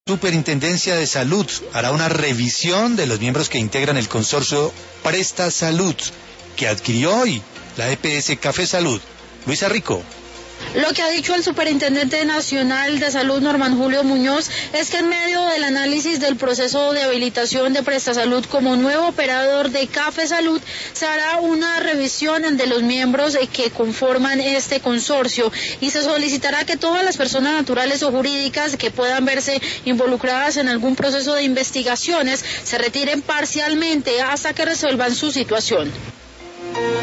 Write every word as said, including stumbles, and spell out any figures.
Superintendencia de Salud hará una revisión de los miembros que integran el consorcio Presta Salud, que adquirió hoy la E P S Café Salud. Luisa Rico. Lo que ha dicho el Superintendente Nacional de Salud, Norman Julio Muñoz, es que en medio del análisis del proceso de habilitación de Prestasalud como nuevo operador de Café Salud, se hará una revisión de los miembros que conforman este consorcio y se solicitará que todas las personas naturales o jurídicas que puedan verse involucradas en algún proceso de investigaciones se retiren parcialmente hasta que resuelvan su situación.